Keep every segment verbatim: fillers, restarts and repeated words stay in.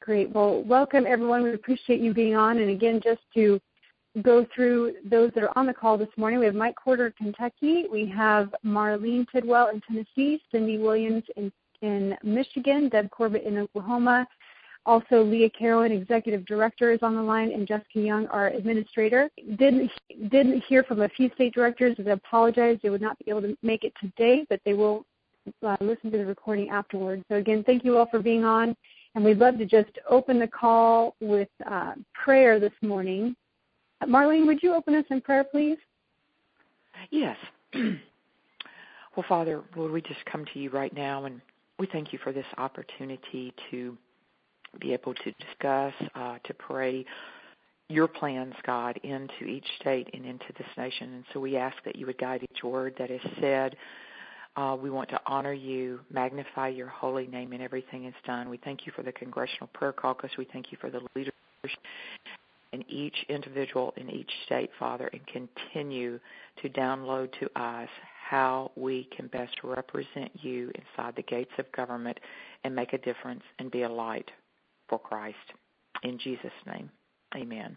Great. Well, welcome, everyone. We appreciate you being on. And again, just to go through those that are on the call this morning, we have Mike Corder, Kentucky. We have Marlene Tidwell in Tennessee, Cindy Williams in, in Michigan, Deb Corbett in Oklahoma. Also, Leah Carolyn, Executive Director, is on the line, and Jessica Young, our Administrator. Didn't didn't hear from a few state directors. I apologize. They would not be able to make it today, but they will uh, listen to the recording afterwards. So, again, thank you all for being on, and we'd love to just open the call with uh, prayer this morning. Marlene, would you open us in prayer, please? Yes. Well, Father, Lord, we just come to you right now, and we thank you for this opportunity to be able to discuss, uh, to pray your plans, God, into each state and into this nation. And so we ask that you would guide each word that is said. Uh, we want to honor you, magnify your holy name in everything it's done. We thank you for the Congressional Prayer Caucus. We thank you for the leadership in each individual in each state, Father, and continue to download to us how we can best represent you inside the gates of government and make a difference and be a light for Christ. In Jesus' name, amen.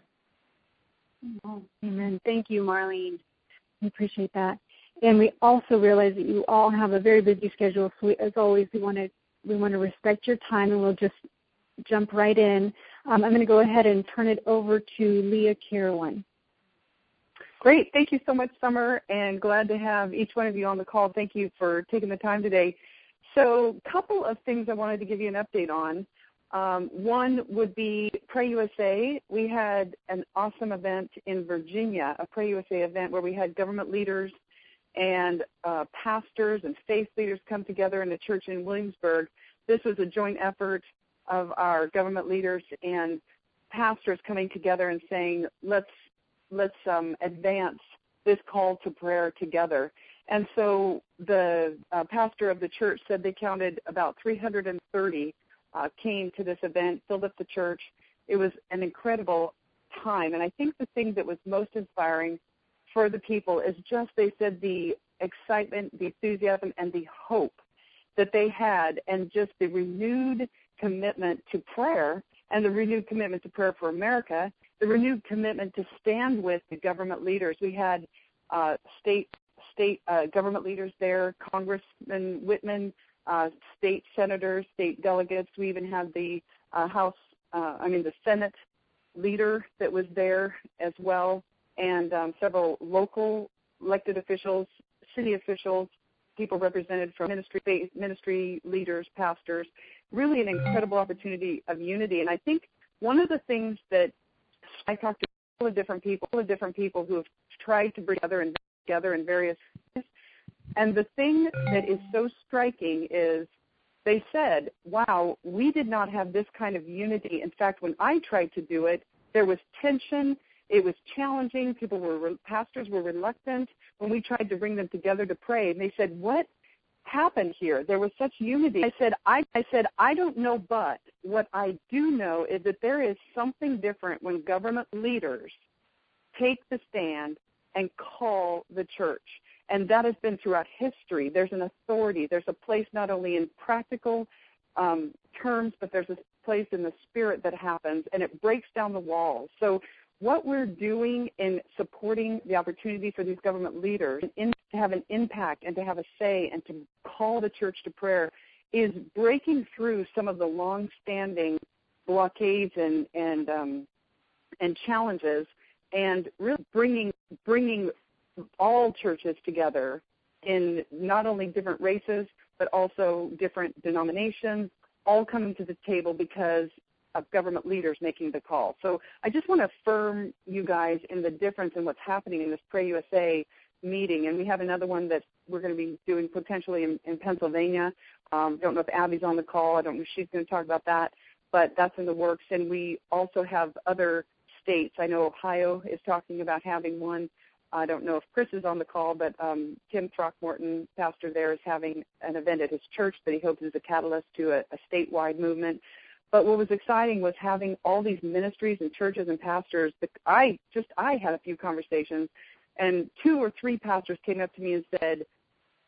Amen. Thank you, Marlene. We appreciate that. And we also realize that you all have a very busy schedule, so we, as always, we want to we want to respect your time, and we'll just jump right in. Um, I'm going to go ahead and turn it over to Leah Carolyn. Great. Thank you so much, Summer, and glad to have each one of you on the call. Thank you for taking the time today. So a couple of things I wanted to give you an update on. Um, one would be Pray U S A. We had an awesome event in Virginia, a Pray U S A event where we had government leaders and uh, pastors and faith leaders come together in a church in Williamsburg. This was a joint effort of our government leaders and pastors coming together and saying, let's let's um, advance this call to prayer together. And so the uh, pastor of the church said they counted about three hundred thirty uh, came to this event, filled up the church. It was an incredible time. And I think the thing that was most inspiring for the people is just, they said, the excitement, the enthusiasm, and the hope that they had, and just the renewed commitment to prayer, and the renewed commitment to prayer for America, the renewed commitment to stand with the government leaders. We had uh, state state uh, government leaders there, Congressman Whitman, uh, state senators, state delegates. We even had the uh, House, uh, I mean the Senate leader that was there as well, and um, several local elected officials, city officials, people represented from ministry ministry leaders, pastors. Really an incredible opportunity of unity. And I think one of the things that I talked to all the different people, all the different people who have tried to bring together and together in various ways, and the thing that is so striking is they said, wow, we did not have this kind of unity. In fact, when I tried to do it, there was tension. It was challenging. People were, pastors were reluctant when we tried to bring them together to pray. And they said, what happened here? There was such unity. I said, I, I said, I don't know, but what I do know is that there is something different when government leaders take the stand and call the church. And that has been throughout history. There's an authority. There's a place not only in practical um, terms, but there's a place in the spirit that happens, and it breaks down the walls. So what we're doing in supporting the opportunity for these government leaders in, to have an impact and to have a say and to call the church to prayer is breaking through some of the long-standing blockades and and um, and challenges, and really bringing bringing all churches together in not only different races but also different denominations, all coming to the table because of government leaders making the call. So I just want to affirm you guys in the difference in what's happening in this Pray U S A meeting. And we have another one that we're going to be doing potentially in, in Pennsylvania. Um, don't know if Abby's on the call. I don't know if she's going to talk about that, but that's in the works. And we also have other states. I know Ohio is talking about having one. I don't know if Chris is on the call, but um, Tim Throckmorton, pastor there, is having an event at his church that he hopes is a catalyst to a, a statewide movement. But what was exciting was having all these ministries and churches and pastors. That I just I had a few conversations, and two or three pastors came up to me and said,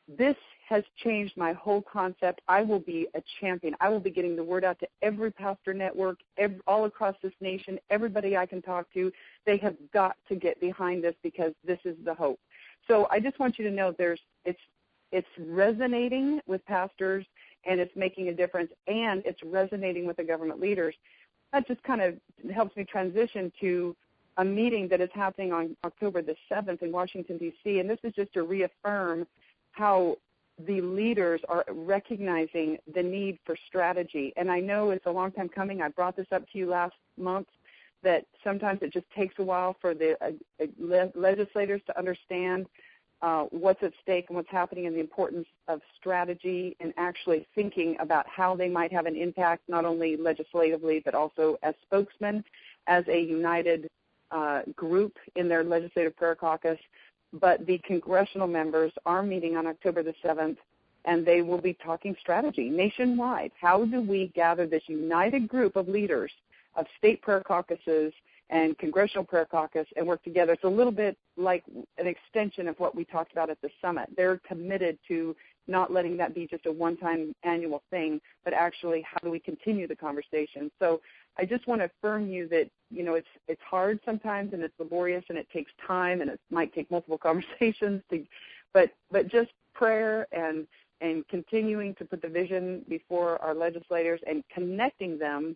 this has changed my whole concept. I will be a champion. I will be getting the word out to every pastor network, every, all across this nation, everybody I can talk to. They have got to get behind this because this is the hope. So I just want you to know there's it's it's resonating with pastors, and it's making a difference, and it's resonating with the government leaders. That just kind of helps me transition to a meeting that is happening on October the seventh in Washington, D C, and this is just to reaffirm how the leaders are recognizing the need for strategy. And I know it's a long time coming. I brought this up to you last month, that sometimes it just takes a while for the uh, le- legislators to understand uh, what's at stake and what's happening, and the importance of strategy and actually thinking about how they might have an impact, not only legislatively, but also as spokesmen, as a united uh, group in their legislative prayer caucus. But the congressional members are meeting on October the seventh, and they will be talking strategy nationwide. How do we gather this united group of leaders of state prayer caucuses and congressional prayer caucus and work together? It's a little bit like an extension of what we talked about at the summit. They're committed to not letting that be just a one-time annual thing, but actually how do we continue the conversation? So I just want to affirm you that, you know, it's it's hard sometimes, and it's laborious, and it takes time, and it might take multiple conversations, to, but but just prayer and and continuing to put the vision before our legislators and connecting them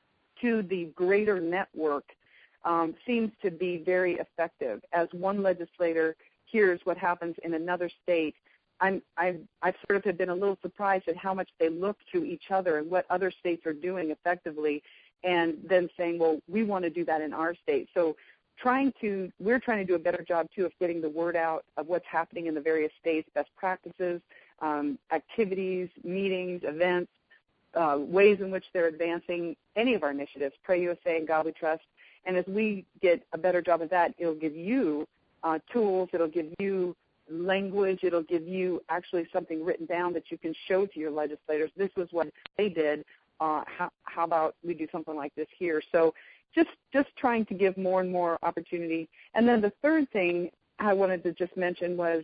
to the greater network um, seems to be very effective. As one legislator hears what happens in another state, I'm, I've, I've sort of have been a little surprised at how much they look to each other and what other states are doing effectively, and then saying, well, we want to do that in our state. So trying to, we're trying to do a better job, too, of getting the word out of what's happening in the various states, best practices, um, activities, meetings, events, uh, ways in which they're advancing any of our initiatives, Pray U S A and God We Trust. And as we get a better job of that, it'll give you uh, tools, it'll give you language, it'll give you actually something written down that you can show to your legislators. This was what they did. Uh, how, how about we do something like this here? So just just trying to give more and more opportunity. And then the third thing I wanted to just mention was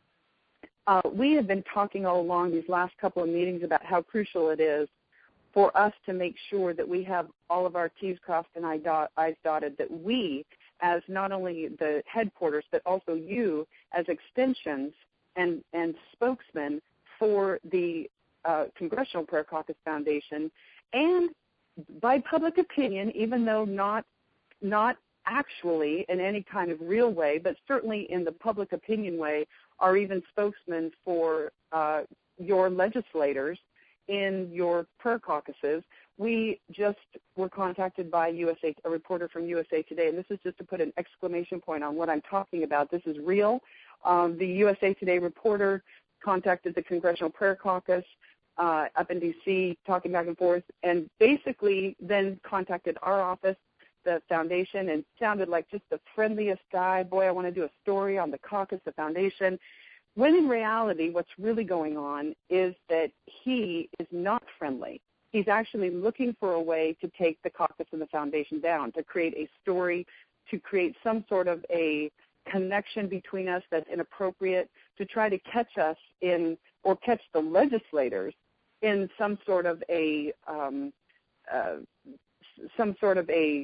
uh, we have been talking all along these last couple of meetings about how crucial it is for us to make sure that we have all of our T's crossed and I's dotted, that we, as not only the headquarters, but also you as extensions and, and spokesmen for the uh, Congressional Prayer Caucus Foundation, and by public opinion, even though not not actually in any kind of real way, but certainly in the public opinion way, are even spokesmen for uh, your legislators in your prayer caucuses. We just were contacted by U S A, a reporter from U S A Today, and this is just to put an exclamation point on what I'm talking about. This is real. Um, the U S A Today reporter contacted the Congressional Prayer Caucus uh, up in D C, talking back and forth, and basically then contacted our office, the foundation, and sounded like just the friendliest guy. Boy, I want to do a story on the caucus, the foundation. When in reality, what's really going on is that he is not friendly. He's actually looking for a way to take the caucus and the foundation down, to create a story, to create some sort of a connection between us that's inappropriate, to try to catch us in, or catch the legislators in some sort of a, um, uh, some sort of a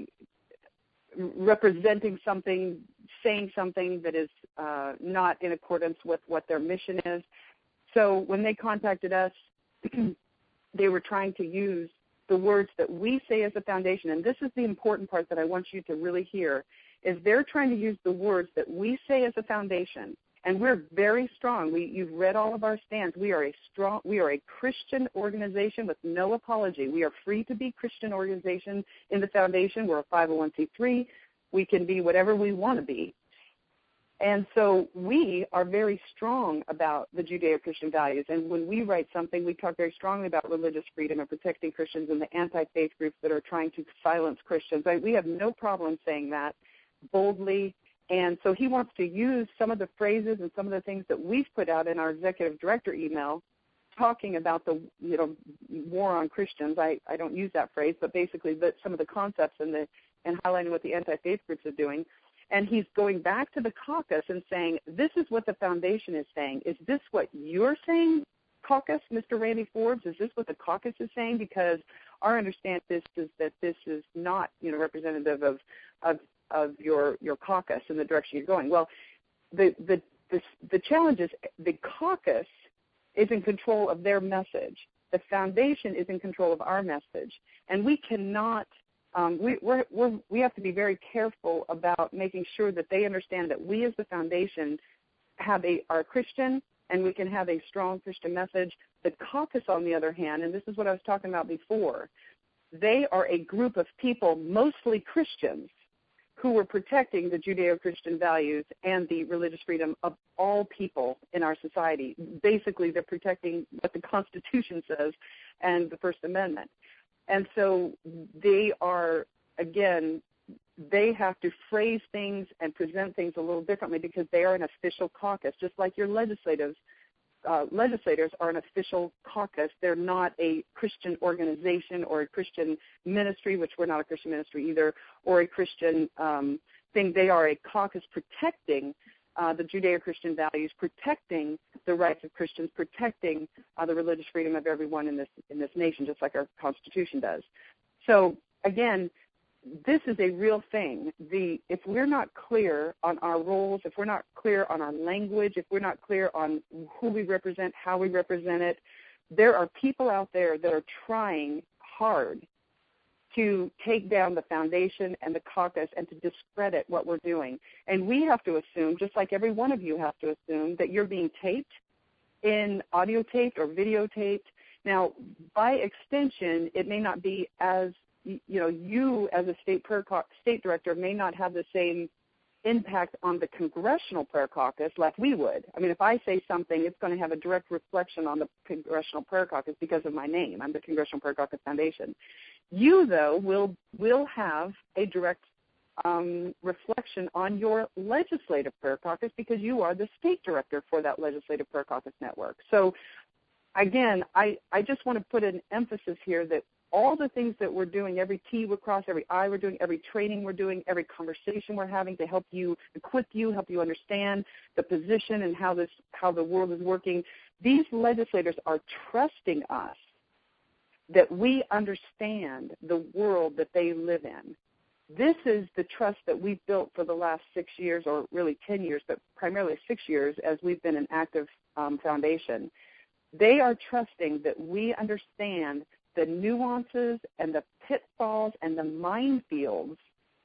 representing something, saying something that is uh, not in accordance with what their mission is. So when they contacted us, they were trying to use the words that we say as a foundation, and this is the important part that I want you to really hear, is they're trying to use the words that we say as a foundation, and we're very strong. We, you've read all of our stands. We are a strong, we are a Christian organization with no apology. We are free to be Christian organization in the foundation. We're a five oh one c three. We can be whatever we want to be. And so we are very strong about the Judeo-Christian values. And when we write something, we talk very strongly about religious freedom and protecting Christians and the anti-faith groups that are trying to silence Christians. We have no problem saying that boldly. And so he wants to use some of the phrases and some of the things that we've put out in our executive director email talking about the, you know, war on Christians. I, I don't use that phrase, but basically the, some of the concepts and the and highlighting what the anti-faith groups are doing. And he's going back to the caucus and saying, this is what the foundation is saying. Is this what you're saying, caucus, Mister Randy Forbes? Is this what the caucus is saying? Because our understanding is, is that this is not, you know, representative of of, of your, your caucus and the direction you're going. Well, the, the, the, the challenge is the caucus is in control of their message. The foundation is in control of our message. And we cannot Um, we we're, we're, we have to be very careful about making sure that they understand that we as the foundation have a are Christian, and we can have a strong Christian message. The caucus, on the other hand, and this is what I was talking about before, they are a group of people, mostly Christians, who were protecting the Judeo-Christian values and the religious freedom of all people in our society. Basically, they're protecting what the Constitution says and the First Amendment. And so they are, again, they have to phrase things and present things a little differently because they are an official caucus, just like your legislators. Uh, legislators are an official caucus. They're not a Christian organization or a Christian ministry, which we're not a Christian ministry either, or a Christian um, thing. They are a caucus protecting uh, the Judeo-Christian values, protecting the rights of Christians, protecting uh, the religious freedom of everyone in this in this nation, just like our Constitution does. So, again, this is a real thing. The if we're not clear on our roles, if we're not clear on our language, if we're not clear on who we represent, how we represent it, there are people out there that are trying hard to take down the foundation and the caucus and to discredit what we're doing. And we have to assume, just like every one of you have to assume, that you're being taped, in audio taped or videotaped. Now, by extension, it may not be as you know, you as a state prayer cau- state director may not have the same impact on the congressional prayer caucus like we would. I mean, if I say something, it's going to have a direct reflection on the congressional prayer caucus because of my name. I'm the Congressional Prayer Caucus Foundation. You, though, will will have a direct um, reflection on your legislative prayer caucus because you are the state director for that legislative prayer caucus network. So, again, I, I just want to put an emphasis here that all the things that we're doing, every T we're crossing, every I we're doing, every training we're doing, every conversation we're having to help you, equip you, help you understand the position and how this, how the world is working, these legislators are trusting us that we understand the world that they live in. This is the trust that we've built for the last six years, or really ten years, but primarily six years as we've been an active um, foundation. They are trusting that we understand the nuances and the pitfalls and the minefields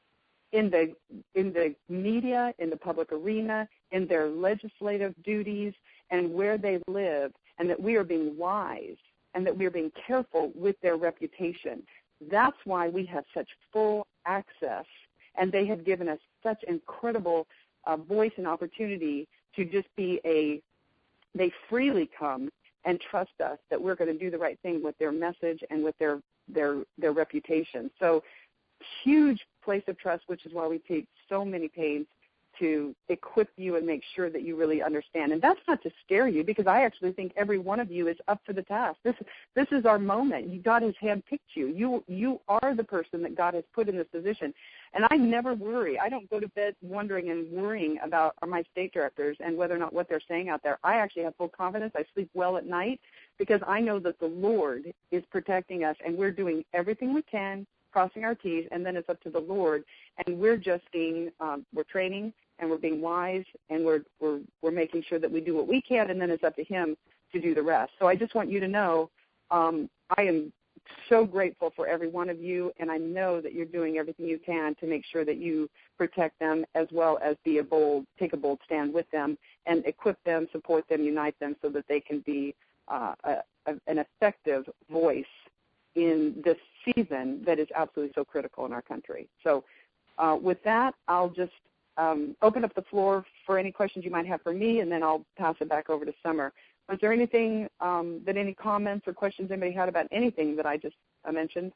in the in the media, in the public arena, in their legislative duties, and where they live, and that we are being wise and that we are being careful with their reputation. That's why we have such full access, and they have given us such incredible uh, voice and opportunity to just be a, they freely come and trust us that we're going to do the right thing with their message and with their their their reputation. So huge place of trust, which is why we take so many pains to equip you and make sure that you really understand. And that's not to scare you, because I actually think every one of you is up for the task. This this is our moment. God has handpicked you. You you are the person that God has put in this position. And I never worry. I don't go to bed wondering and worrying about my state directors and whether or not what they're saying out there. I actually have full confidence. I sleep well at night because I know that the Lord is protecting us, and we're doing everything we can, crossing our T's, and then it's up to the Lord. And we're just being, um, we're training, and we're being wise, and we're we're we're making sure that we do what we can, and then it's up to Him to do the rest. So I just want you to know, um, I am so grateful for every one of you, and I know that you're doing everything you can to make sure that you protect them, as well as be a bold, take a bold stand with them, and equip them, support them, unite them, so that they can be uh, a, a, an effective voice in this season that is absolutely so critical in our country. So uh, with that, I'll just um, open up the floor for any questions you might have for me, and then I'll pass it back over to Summer. Was there anything um, that any comments or questions anybody had about anything that I just uh, mentioned?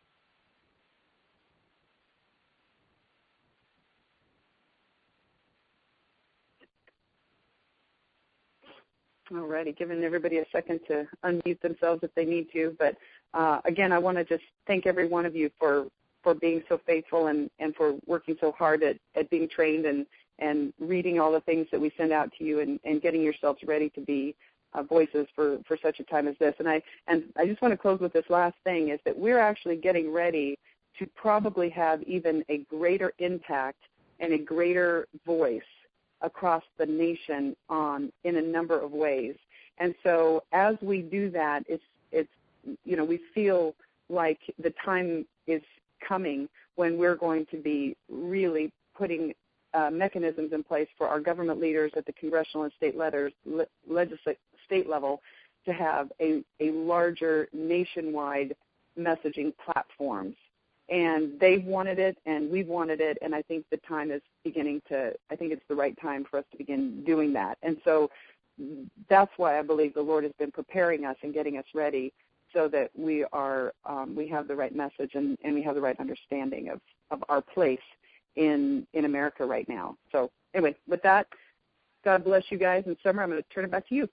All righty, giving everybody a second to unmute themselves if they need to. But, uh, again, I want to just thank every one of you for for being so faithful and, and for working so hard at, at being trained and, and reading all the things that we send out to you and, and getting yourselves ready to be uh, voices for, for such a time as this. And I and I just want to close with this last thing, is that we're actually getting ready to probably have even a greater impact and a greater voice across the nation on in a number of ways. And so as we do that, it's it's you know, we feel like the time is coming when we're going to be really putting uh, mechanisms in place for our government leaders at the congressional and state letters, le- legislate state level to have a, a larger nationwide messaging platforms. And they've wanted it, and we've wanted it, and I think the time is beginning to, I think it's the right time for us to begin doing that. And so that's why I believe the Lord has been preparing us and getting us ready so that we are, um, we have the right message and, and we have the right understanding of, of our place in in America right now. So anyway, with that, God bless you guys. And Summer, I'm going to turn it back to you.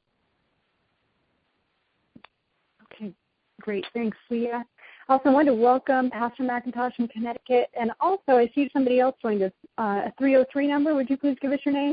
Okay, great. Thanks, Leah. Also, I want to welcome Pastor McIntosh from Connecticut. And also, I see somebody else joined us, uh, a three oh three number. Would you please give us your name?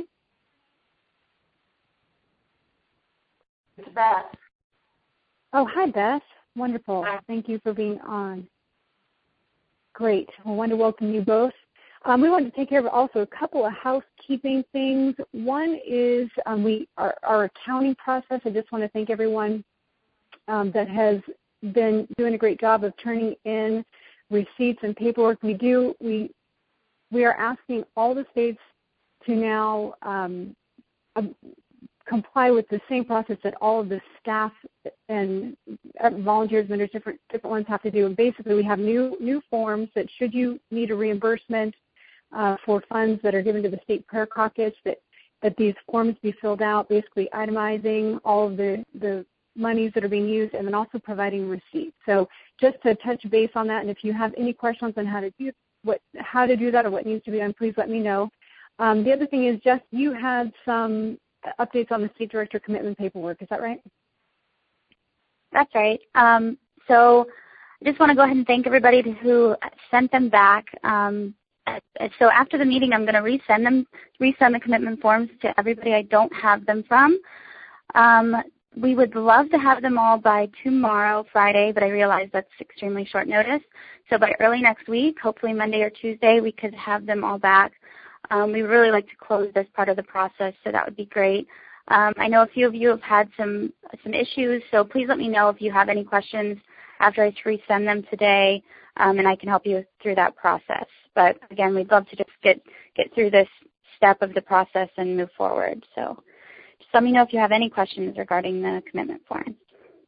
It's Beth. Oh, hi, Beth. Wonderful. Hi. Thank you for being on. Great. I want to welcome you both. Um, we want to take care of also a couple of housekeeping things. One is um, we our, our accounting process. I just want to thank everyone um, that has been doing a great job of turning in receipts and paperwork. We do we we are asking all the states to now um, uh, comply with the same process that all of the staff and volunteers and there's different different ones have to do. And basically, we have new new forms that should you need a reimbursement uh, for funds that are given to the state prayer caucus, that that these forms be filled out, basically itemizing all of the the monies that are being used, and then also providing receipts. So just to touch base on that, and if you have any questions on how to do what how to do that or what needs to be done, please let me know. Um, the other thing is, Jess, you had some updates on the state director commitment paperwork. Is that right? That's right. Um, so I just want to go ahead and thank everybody who sent them back. Um, so after the meeting, I'm going to resend them, resend the commitment forms to everybody I don't have them from. Um, we would love to have them all by tomorrow, Friday, but I realize that's extremely short notice. So by early next week, hopefully Monday or Tuesday, we could have them all back. Um, we really like to close this part of the process, so that would be great. Um, I know a few of you have had some some issues, so please let me know if you have any questions after I resend them today, um, and I can help you through that process. But again, we'd love to just get, get through this step of the process and move forward. So just let me know if you have any questions regarding the commitment forms.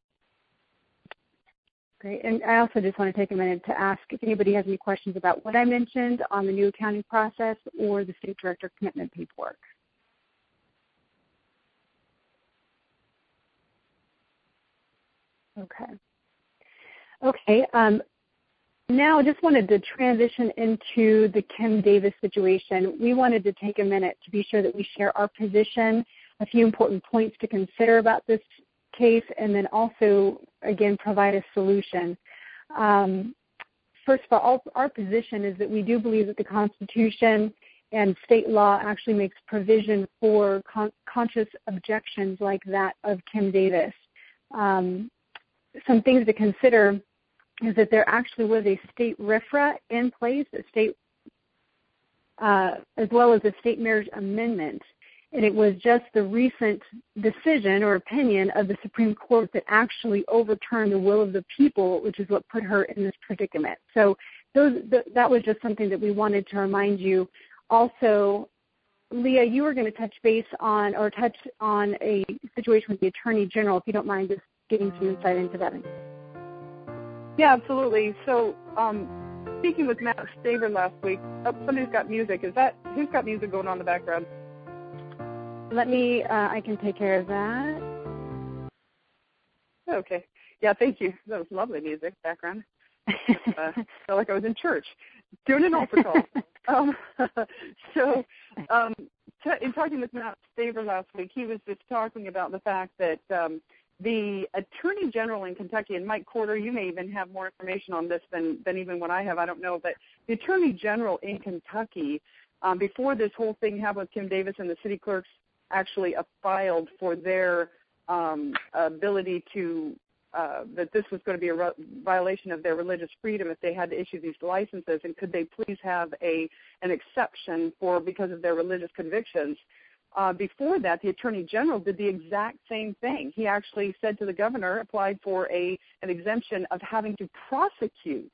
Great. And I also just want to take a minute to ask if anybody has any questions about what I mentioned on the new accounting process or the state director commitment paperwork. Okay. Okay. Um, now I just wanted to transition into the Kim Davis situation. We wanted to take a minute to be sure that we share our position, a few important points to consider about this case, and then also, again, provide a solution. Um, first of all, our position is that we do believe that the Constitution and state law actually makes provision for con- conscious objections like that of Kim Davis. Um, some things to consider is that there actually was a state R F R A in place, a state, uh, as well as a state marriage amendment. And it was just the recent decision or opinion of the Supreme Court that actually overturned the will of the people, which is what put her in this predicament. So those, th- that was just something that we wanted to remind you. Also, Leah, you were going to touch base on or touch on a situation with the Attorney General, if you don't mind just getting some insight into that. Yeah, absolutely. So um, speaking with Matt Staver last week, oh, somebody's got music. Is that, who's got music going on in the background? Let me, uh, I can take care of that. Okay. Yeah, thank you. That was lovely music background. uh, felt like I was in church doing an altar call. um, so um, t- in talking with Matt Staver last week, he was just talking about the fact that um, the Attorney General in Kentucky, and Mike Corder, you may even have more information on this than, than even what I have, I don't know, but the Attorney General in Kentucky, um, before this whole thing happened with Kim Davis and the city clerks actually uh, filed for their um, ability to, uh, that this was going to be a re- violation of their religious freedom if they had to issue these licenses, and could they please have a an exception for because of their religious convictions. Uh, before that, the Attorney General did the exact same thing. He actually said to the governor, applied for a an exemption of having to prosecute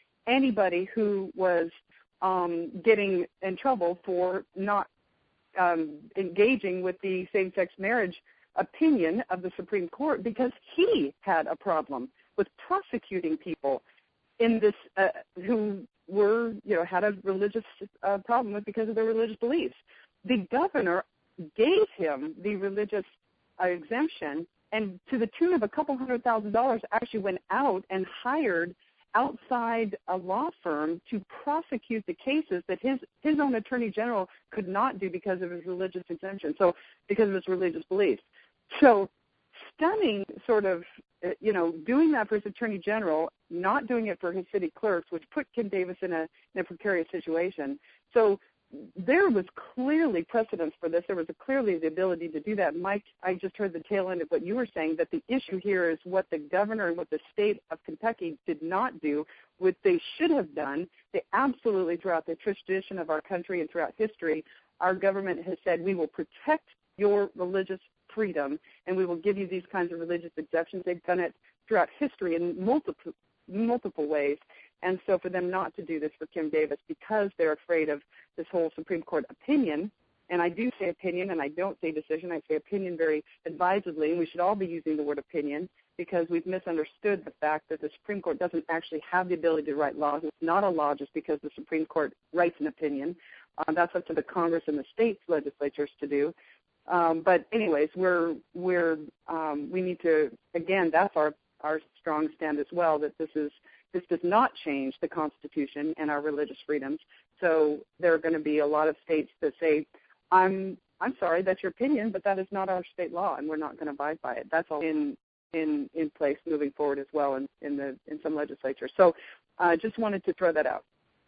anybody who was um, getting in trouble for not um, engaging with the same-sex marriage opinion of the Supreme Court, because he had a problem with prosecuting people in this uh, who were, you know, had a religious uh, problem with because of their religious beliefs. The governor gave him the religious uh, exemption, and to the tune of a couple hundred thousand dollars, actually went out and hired outside a law firm to prosecute the cases that his his own attorney general could not do because of his religious exemption, so because of his religious beliefs. So stunning sort of, you know, doing that for his attorney general, not doing it for his city clerks, which put Kim Davis in a, in a precarious situation. So there was clearly precedence for this. There was a, clearly the ability to do that. Mike, I just heard the tail end of what you were saying, that the issue here is what the governor and what the state of Kentucky did not do, what they should have done. They absolutely, throughout the tradition of our country and throughout history, our government has said, we will protect your religious freedom, and we will give you these kinds of religious exceptions. They've done it throughout history in multiple multiple ways. And so for them not to do this for Kim Davis because they're afraid of this whole Supreme Court opinion, and I do say opinion and I don't say decision, I say opinion very advisedly, and we should all be using the word opinion because we've misunderstood the fact that the Supreme Court doesn't actually have the ability to write laws. It's not a law just because the Supreme Court writes an opinion. Uh, that's up to the Congress and the states' legislatures to do. Um, but anyways, we're we're um, we need to, again, that's our our strong stand as well, that this is this does not change the Constitution and our religious freedoms. So there are going to be a lot of states that say, I'm I'm sorry, that's your opinion, but that is not our state law, and we're not going to abide by it. That's all in in in place moving forward as well in, in the in some legislatures. So I uh, just wanted to throw that out.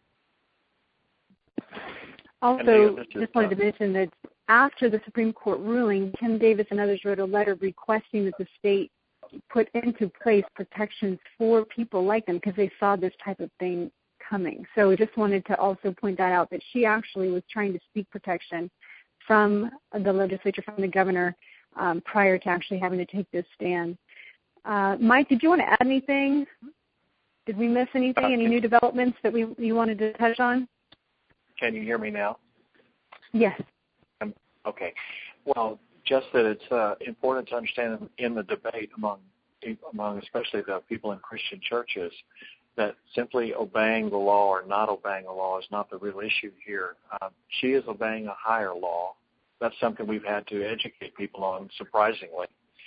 Also, just wanted to mention that after the Supreme Court ruling, Kim Davis and others wrote a letter requesting that the state put into place protections for people like them because they saw this type of thing coming. So we just wanted to also point that out, that she actually was trying to seek protection from the legislature, from the governor, um, prior to actually having to take this stand. Uh, Mike, did you want to add anything? Did we miss anything? Uh, Any new developments that we you wanted to touch on? Can you hear me now? Yes. Um, okay. Well, just that it's uh, important to understand in the debate among, among especially the people in Christian churches, that simply obeying the law or not obeying the law is not the real issue here. Uh, she is obeying a higher law. That's something we've had to educate people on, surprisingly,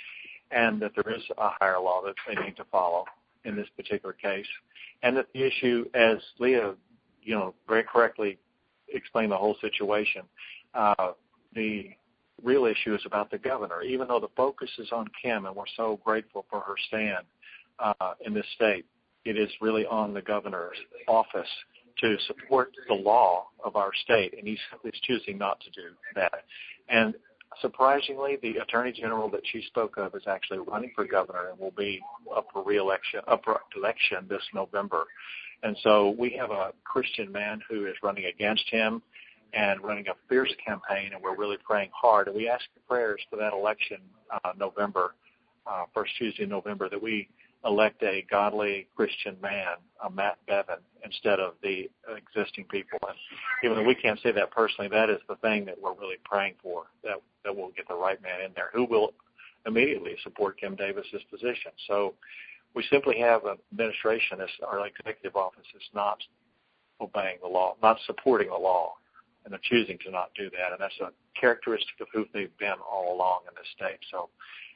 and that there is a higher law that they need to follow in this particular case, and that the issue, as Leah, you know, very correctly explained the whole situation, uh, the real issue is about the governor. Even though the focus is on Kim, and we're so grateful for her stand uh, in this state, it is really on the governor's office to support the law of our state, and he's, he's choosing not to do that. And surprisingly, the attorney general that she spoke of is actually running for governor and will be up for re-election, up for election this November. And so we have a Christian man who is running against him and running a fierce campaign, and we're really praying hard. And we ask for prayers for that election uh, November, uh, first Tuesday in November, that we elect a godly Christian man, a Matt Bevin, instead of the existing people. And even though we can't say that personally, that is the thing that we're really praying for, that, that we'll get the right man in there who will immediately support Kim Davis's position. So we simply have an administration, as our executive office is not obeying the law, not supporting the law, and they're choosing to not do that. And that's a characteristic of who they've been all along in this state. So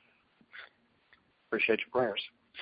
appreciate your prayers.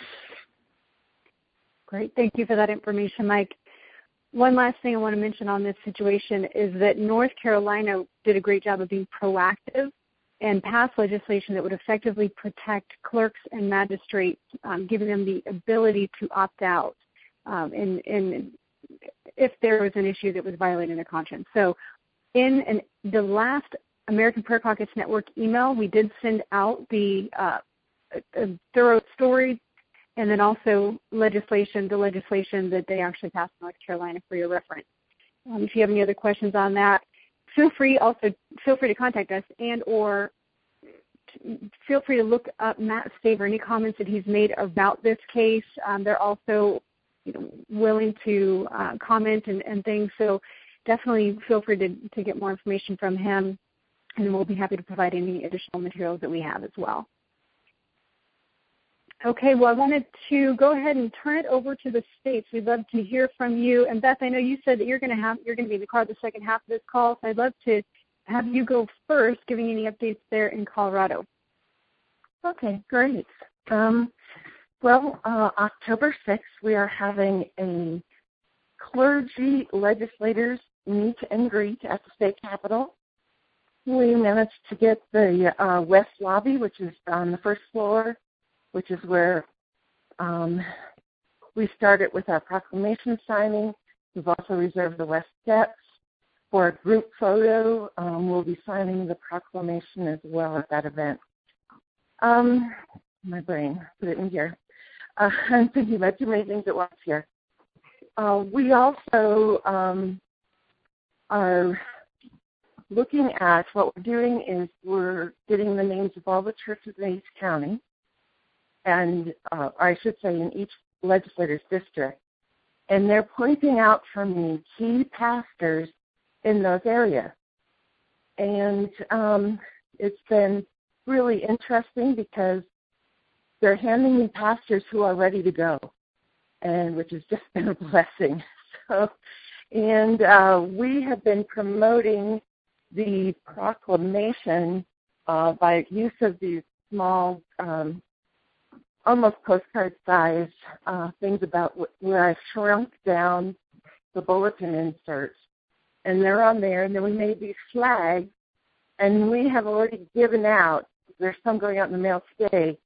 Great. Thank you for that information, Mike. One last thing I want to mention on this situation is that North Carolina did a great job of being proactive and pass legislation that would effectively protect clerks and magistrates, um, giving them the ability to opt out um, in, in if there was an issue that was violating their conscience. So in an, the last American Prayer Caucus Network email, we did send out the uh, a, a thorough story and then also legislation, the legislation that they actually passed in North Carolina for your reference. Um, if you have any other questions on that, feel free also feel free to contact us and or t- feel free to look up Matt Staver, any comments that he's made about this case. Um, they're also you know, willing to uh, comment and, and things, so definitely feel free to, to get more information from him, and we'll be happy to provide any additional materials that we have as well. Okay, well, I wanted to go ahead and turn it over to the states. We'd love to hear from you. And Beth, I know you said that you're going to have you're going to be in the car the second half of this call, so I'd love to have you go first, giving any updates there in Colorado. Okay, great. Um, well, uh, October sixth, we are having a clergy legislators meet and greet at the state capitol. We managed to get the uh, West Lobby, which is on the first floor, which is where um, we started with our proclamation signing. We've also reserved the West Steps for a group photo. Um, we'll be signing the proclamation as well at that event. Um, my brain, put it in here. Uh, I'm thinking about too many things at once here. Uh, we also um, are looking at what we're doing is we're getting the names of all the churches in each county, and uh, or I should say in each legislator's district, and they're pointing out for me key pastors in those areas. And um, it's been really interesting because they're handing me pastors who are ready to go, and which has just been a blessing. So, and uh, we have been promoting the proclamation uh, by use of these small, um, almost postcard-sized uh, things about wh- where I shrunk down the bulletin inserts, and they're on there. And then we made these flags, and we have already given out. There's some going out in the mail today.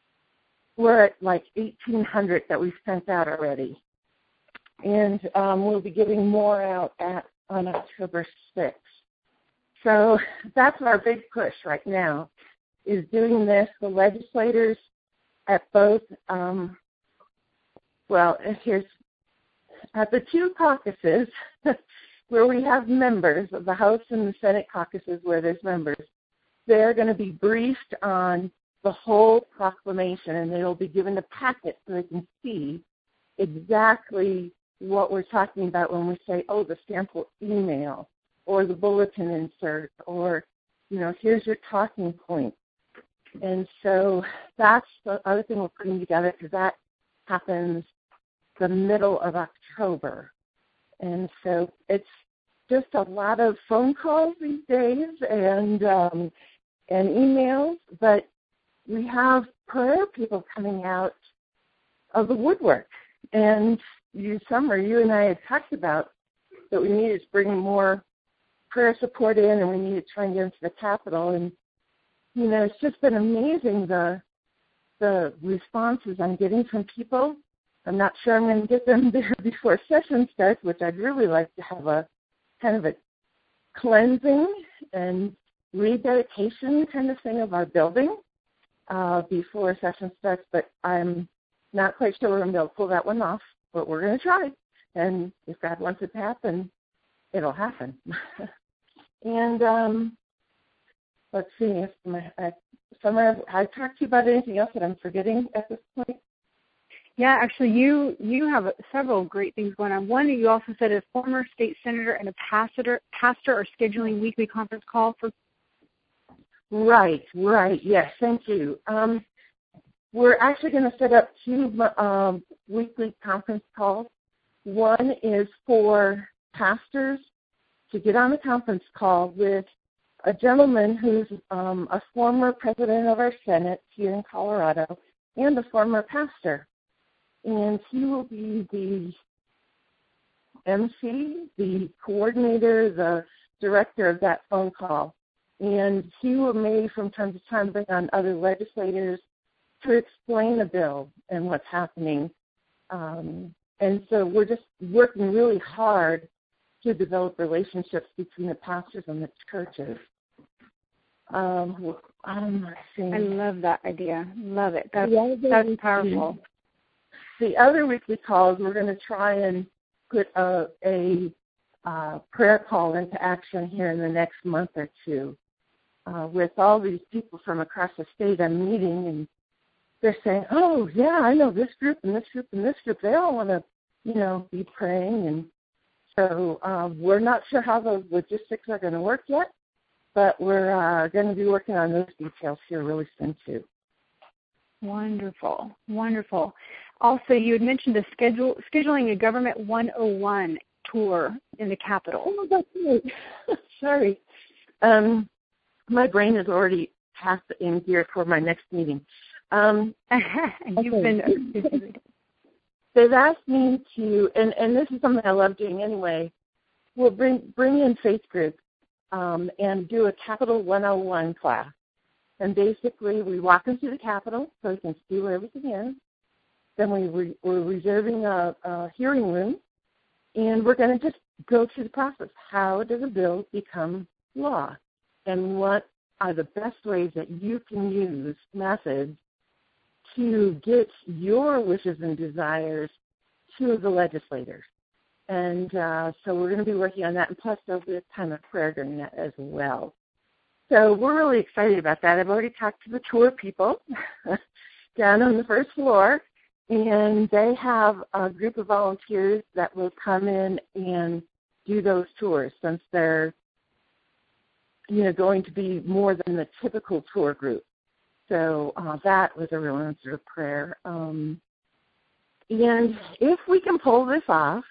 We're at like eighteen hundred that we've sent out already. And um, we'll be giving more out at on October sixth. So that's our big push right now, is doing this. The legislators at both, um, well, here's at the two caucuses where we have members of the House and the Senate caucuses where there's members, they're going to be briefed on the whole proclamation, and they will be given a packet so they can see exactly what we're talking about when we say, oh, the sample email or the bulletin insert or, you know, here's your talking point. And so that's the other thing we're putting together, because that happens the middle of October. And so it's just a lot of phone calls these days and um, and emails, but we have prayer people coming out of the woodwork. And you, Summer, you and I had talked about that we needed to bring more prayer support in, and we needed to try and get into the Capitol. And, you know, it's just been amazing, the the responses I'm getting from people. I'm not sure I'm going to get them there before session starts, which I'd really like to have a kind of a cleansing and rededication kind of thing of our building uh, before session starts, but I'm not quite sure we're going to be able to pull that one off, but we're going to try. And if God wants it to happen, it'll happen. And um, let's see, if my, I, Summer, I talked to you about anything else that I'm forgetting at this point? Yeah, actually, you you have several great things going on. One, you also said a former state senator and a pastor pastor are scheduling weekly conference calls for. Right, right. Yes, thank you. Um, we're actually going to set up two um, weekly conference calls. One is for pastors to get on a conference call with a gentleman who's um, a former president of our Senate here in Colorado and a former pastor. And he will be the M C, the coordinator, the director of that phone call. And Hugh may from time to time bring on other legislators to explain the bill and what's happening. Um, and so we're just working really hard to develop relationships between the pastors and the churches. Um, I'm I love that idea. Love it. That's, the that's powerful. The other weekly calls, we're going to try and put a, a uh, prayer call into action here in the next month or two. Uh, with all these people from across the state I'm meeting, and they're saying, oh, yeah, I know this group and this group and this group. They all want to, you know, be praying. And so um, we're not sure how those logistics are going to work yet, but we're uh, going to be working on those details here really soon, too. Wonderful, wonderful. Also, you had mentioned a schedule, scheduling a Government one oh one tour in the Capitol. Oh, that's right. Sorry. Um, my brain is already half in gear for my next meeting. Um, You've okay. been. They've asked me to, and, and this is something I love doing anyway. We'll bring bring in faith groups um, and do a Capitol one oh one class. And basically, we walk them through the Capitol so we can see where everything is. Then we re, we're reserving a, a hearing room, and we're going to just go through the process. How does a bill become law? And what are the best ways that you can use methods to get your wishes and desires to the legislators? And uh, so we're going to be working on that, and plus there'll be a time of prayer during that as well. So we're really excited about that. I've already talked to the tour people down on the first floor, and they have a group of volunteers that will come in and do those tours since they're, you know, going to be more than the typical tour group. So uh, that was a real answer to prayer. Um, and if we can pull this off,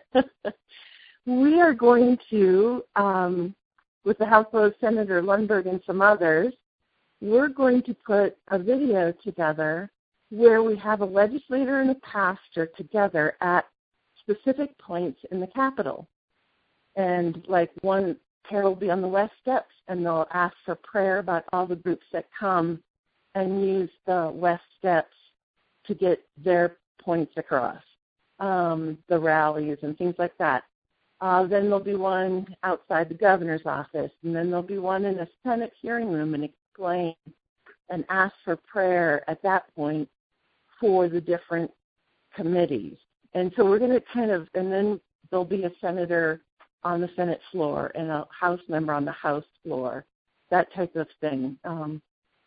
we are going to, um, with the help of Senator Lundberg and some others, we're going to put a video together where we have a legislator and a pastor together at specific points in the Capitol. And like one pair will be on the west steps, and they'll ask for prayer about all the groups that come and use the west steps to get their points across, um, the rallies and things like that. Uh, then there'll be one outside the governor's office, and then there'll be one in a Senate hearing room and explain and ask for prayer at that point for the different committees. And so we're going to kind of, and then there'll be a senator on the Senate floor and a House member on the House floor, that type of thing. Um,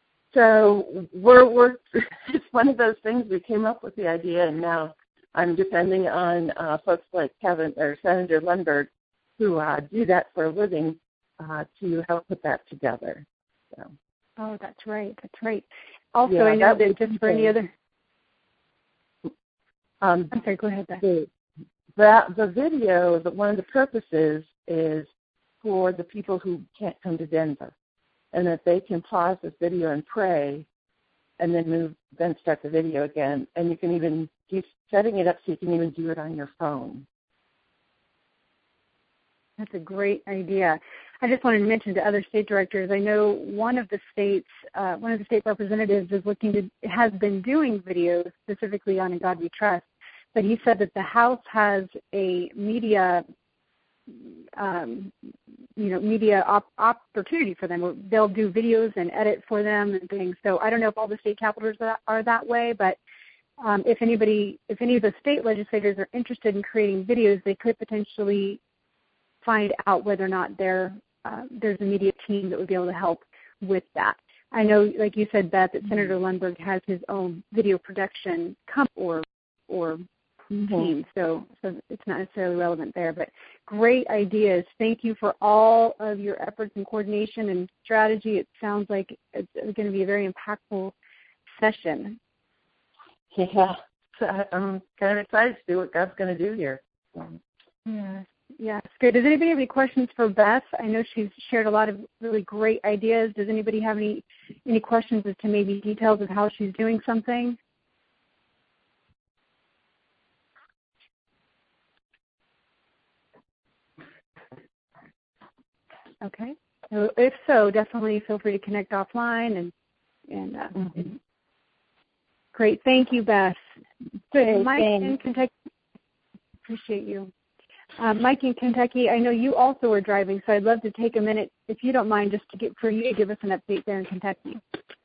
so we're, we're it's one of those things. We came up with the idea, and now I'm depending on uh, folks like Kevin or Senator Lundberg who uh, do that for a living uh, to help put that together. So. Oh, that's right. That's right. Also, yeah, I know that, that just for any other. Um, I'm sorry. Go ahead, Beth. The, that the video, that one of the purposes is for the people who can't come to Denver, and that they can pause this video and pray, and then move, then start the video again. And you can even keep setting it up so you can even do it on your phone. That's a great idea. I just wanted to mention to other state directors, I know one of the states, uh, one of the state representatives is looking to, has been doing videos specifically on In God We Trust, but he said that the House has a media, um, you know, media op- opportunity for them. They'll do videos and edit for them and things. So I don't know if all the state capitals are that, are that way, but um, if anybody, if any of the state legislators are interested in creating videos, they could potentially find out whether or not there uh, there's a media team that would be able to help with that. I know, like you said, Beth, that Senator Lundberg has his own video production company or or mm-hmm. team, so so it's not necessarily relevant there. But great ideas. Thank you for all of your efforts and coordination and strategy. It sounds like it's going to be a very impactful session. Yeah, I'm kind of excited to see what God's going to do here. Yes. Yes, good. Does anybody have any questions for Beth? I know she's shared a lot of really great ideas. Does anybody have any any questions as to maybe details of how she's doing something? Okay. So if so, definitely feel free to connect offline. And, and, uh, mm-hmm. and great. Thank you, Beth. Good. Mike in Kentucky. Appreciate you. Uh, Mike in Kentucky, I know you also were driving, so I'd love to take a minute, if you don't mind, just to get for you to give us an update there in Kentucky.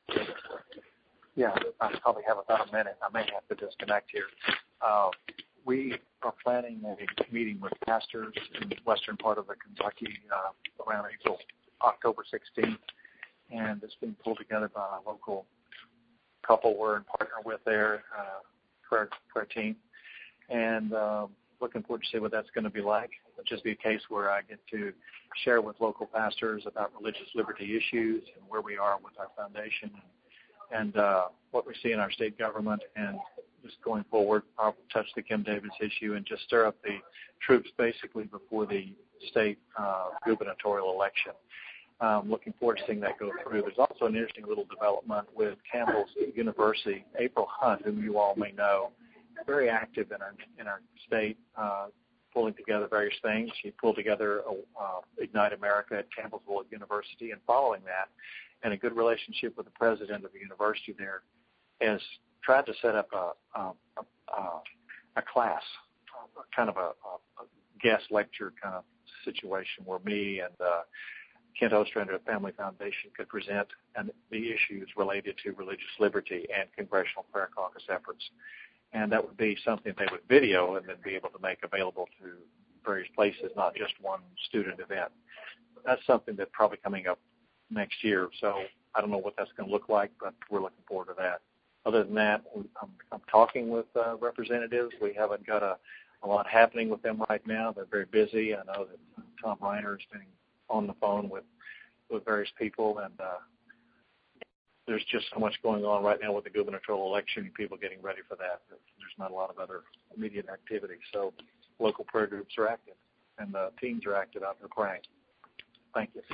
Yeah, I probably have about a minute. I may have to disconnect here. Uh, we are planning a meeting with pastors in the western part of the Kentucky uh, around April, October sixteenth, and it's being pulled together by a local couple we're in partner with there, uh, prayer, prayer team, and uh, looking forward to see what that's going to be like. It'll just be a case where I get to share with local pastors about religious liberty issues and where we are with our foundation and, and uh, what we see in our state government, and just going forward, I'll touch the Kim Davis issue and just stir up the troops basically before the state uh, gubernatorial election. Um, looking forward to seeing that go through. There's also an interesting little development with Campbell's University. April Hunt, whom you all may know, very active in our in our state, uh, pulling together various things. She pulled together a, uh, Ignite America at Campbellsville University, and following that, and a good relationship with the president of the university there, has tried to set up a a, a, a class, a kind of a, a guest lecture kind of situation where me and uh, Kent Ostrander at Family Foundation could present and the issues related to religious liberty and Congressional Prayer Caucus efforts. And that would be something they would video and then be able to make available to various places, not just one student event. That's something that's probably coming up next year. So I don't know what that's going to look like, but we're looking forward to that. Other than that, I'm, I'm talking with uh, representatives. We haven't got a, a lot happening with them right now. They're very busy. I know that Tom Reiner is being on the phone with, with various people, and uh, there's just so much going on right now with the gubernatorial election and people getting ready for that. There's not a lot of other immediate activity. So local prayer groups are active, and the teams are active out there praying. Thank you.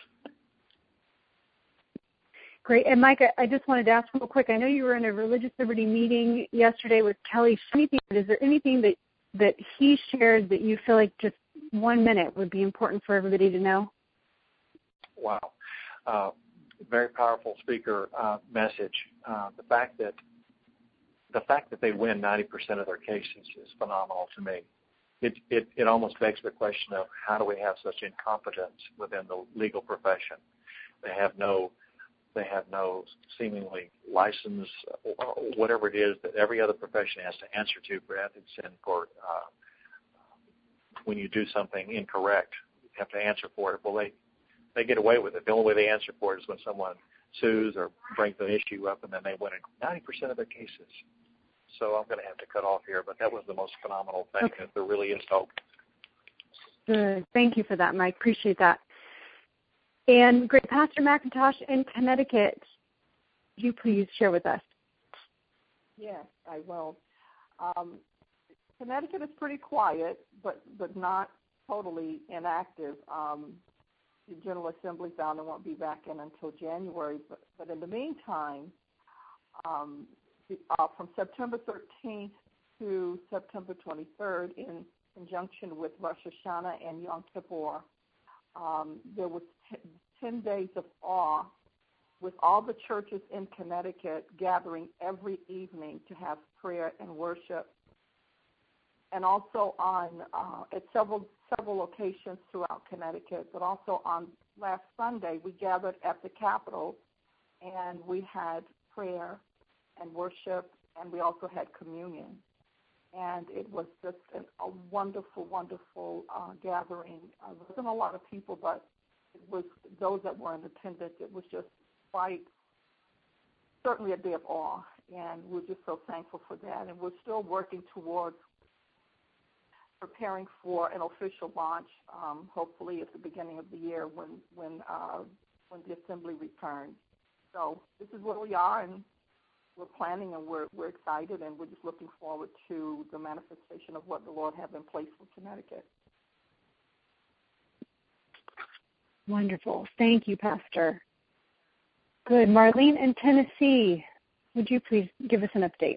Great. And Mike, I just wanted to ask real quick, I know you were in a religious liberty meeting yesterday with Kelly. Is there anything that, that he shared that you feel like just one minute would be important for everybody to know? Wow. Uh, very powerful speaker uh, message. Uh, the fact that the fact that they win ninety percent of their cases is phenomenal to me. It, it, it almost begs the question of how do we have such incompetence within the legal profession? They have no They have no seemingly license, whatever it is that every other profession has to answer to for ethics and for uh, when you do something incorrect, you have to answer for it. Well, they, they get away with it. The only way they answer for it is when someone sues or brings an issue up, and then they win in ninety percent of their cases. So I'm going to have to cut off here, but that was the most phenomenal thing, okay. That there really is hope. Good. Thank you for that, Mike. Appreciate that. And great, Pastor McIntosh in Connecticut, would you please share with us? Yes, I will. Um, Connecticut is pretty quiet, but but not totally inactive. Um, the General Assembly found it won't be back in until January, but, but in the meantime, um, the, uh, from September thirteenth to September twenty-third, in conjunction with Rosh Hashanah and Yom Kippur, um, there was t- ten days of awe with all the churches in Connecticut gathering every evening to have prayer and worship. And also on uh, at several several locations throughout Connecticut, but also on last Sunday, we gathered at the Capitol, and we had prayer and worship, and we also had communion. And it was just an, a wonderful, wonderful uh, gathering. Uh, there wasn't a lot of people, but it was those that were in attendance. It was just quite, certainly a day of awe, and we're just so thankful for that. And we're still working towards preparing for an official launch, um, hopefully at the beginning of the year when when uh, when the assembly returns. So this is where we are, and we're planning, and we're we're excited, and we're just looking forward to the manifestation of what the Lord has in place for Connecticut. Wonderful. Thank you, Pastor. Good. Marlene in Tennessee, would you please give us an update?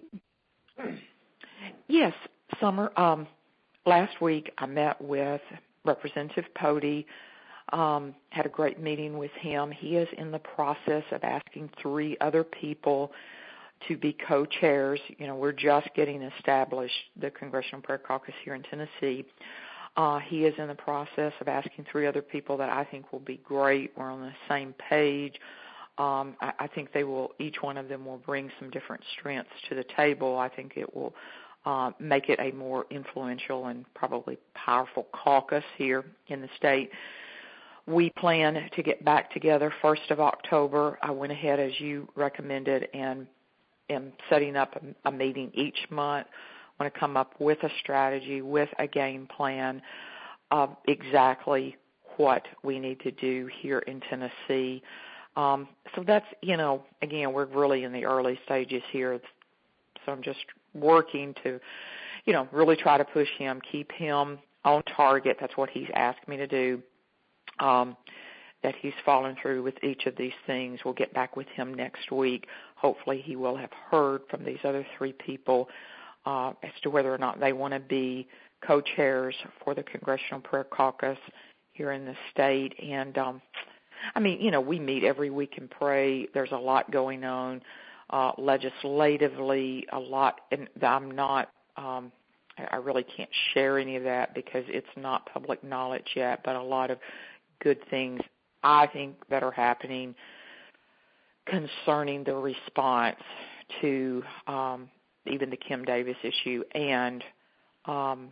Yes, Summer. Um, last week I met with Representative Pody Um, had a great meeting with him. He is in the process of asking three other people to be co-chairs. You know, we're just getting established, the Congressional Prayer Caucus here in Tennessee. Uh, he is in the process of asking three other people that I think will be great. We're on the same page. Um, I, I think they will, each one of them will bring some different strengths to the table. I think it will uh, make it a more influential and probably powerful caucus here in the state. We plan to get back together first of October. I went ahead, as you recommended, and am setting up a, a meeting each month. I want to come up with a strategy, with a game plan of exactly what we need to do here in Tennessee. Um, so that's, you know, again, we're really in the early stages here. So I'm just working to, you know, really try to push him, keep him on target. That's what he's asked me to do, um, that he's following through with each of these things. We'll get back with him next week. Hopefully he will have heard from these other three people uh, as to whether or not they want to be co-chairs for the Congressional Prayer Caucus here in the state. And, um, I mean, you know, we meet every week and pray. There's a lot going on uh, legislatively, a lot, and I'm not, um, I really can't share any of that because it's not public knowledge yet, but a lot of good things, I think, that are happening concerning the response to um, even the Kim Davis issue and um,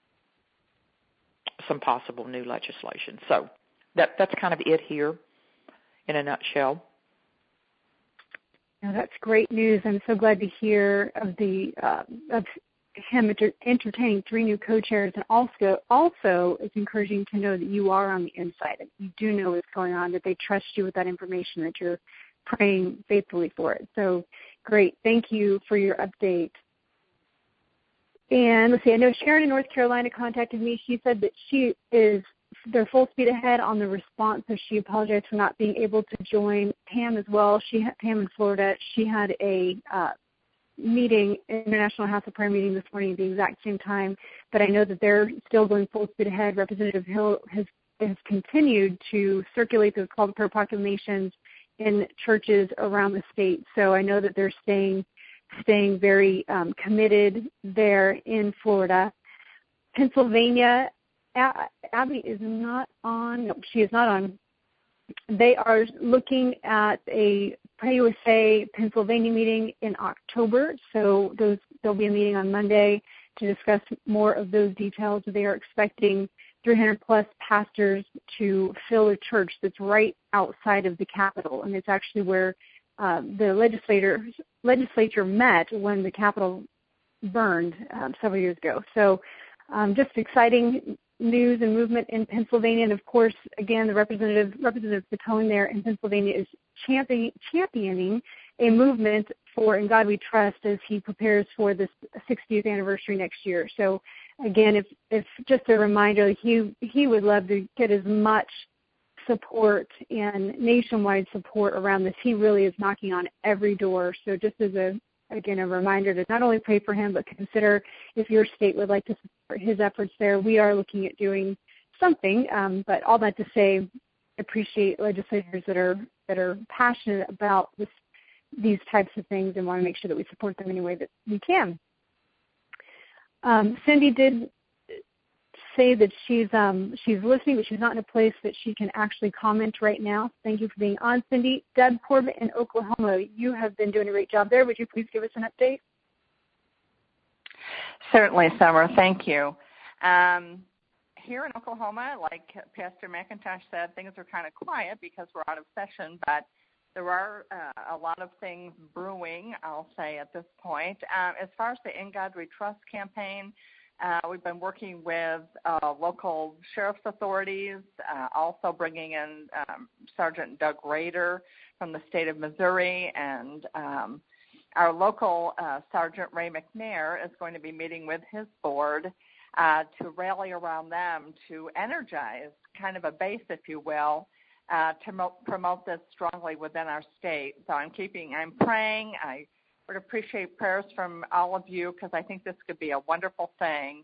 some possible new legislation. So that that's kind of it here in a nutshell. Yeah, that's great news. I'm so glad to hear of the uh, of him enter- entertaining three new co-chairs, and also also it's encouraging to know that you are on the inside, that you do know what's going on, that they trust you with that information, that you're praying faithfully for it. So great. Thank you for your update. And let's see, I know Sharon in North Carolina contacted me. She said that she is, they're full speed ahead on the response, so she apologized for not being able to join. Pam as well, she had, Pam in Florida, she had a uh, meeting, International House of Prayer meeting this morning at the exact same time, but I know that they're still going full speed ahead. Representative Hill has, has continued to circulate those call to prayer proclamations in churches around the state, so I know that they're staying staying very um, committed there in Florida. Pennsylvania, Abby is not on. No, she is not on. They are looking at a Pray U S A Pennsylvania meeting in October, so those, there'll be a meeting on Monday to discuss more of those details. They are expecting three hundred plus pastors to fill a church that's right outside of the Capitol, and it's actually where uh, the legislator legislature met when the Capitol burned um, several years ago. So um, just exciting news and movement in Pennsylvania. And, of course, again, the representative, Representative Fatone there in Pennsylvania is championing, championing a movement for In God We Trust as he prepares for this sixtieth anniversary next year. So, again, if, if just a reminder, he, he would love to get as much support and nationwide support around this. He really is knocking on every door. So just as a, again, a reminder to not only pray for him, but consider if your state would like to support his efforts there. We are looking at doing something, um, but all that to say, appreciate legislators that are that are passionate about this, these types of things, and want to make sure that we support them any way that we can. Um, Cindy did say that she's um, she's listening, but she's not in a place that she can actually comment right now. Thank you for being on, Cindy. Deb Corbett in Oklahoma, you have been doing a great job there. Would you please give us an update? Certainly, Summer. Thank you. Um, here in Oklahoma, like Pastor McIntosh said, things are kind of quiet because we're out of session, but there are uh, a lot of things brewing, I'll say, at this point. Uh, as far as the In God We Trust campaign, Uh, we've been working with uh, local sheriff's authorities, uh, also bringing in um, Sergeant Doug Rader from the state of Missouri, and um, our local uh, Sergeant Ray McNair is going to be meeting with his board uh, to rally around them to energize kind of a base, if you will, uh, to mo- promote this strongly within our state. So I'm keeping, I'm praying, I would appreciate prayers from all of you because I think this could be a wonderful thing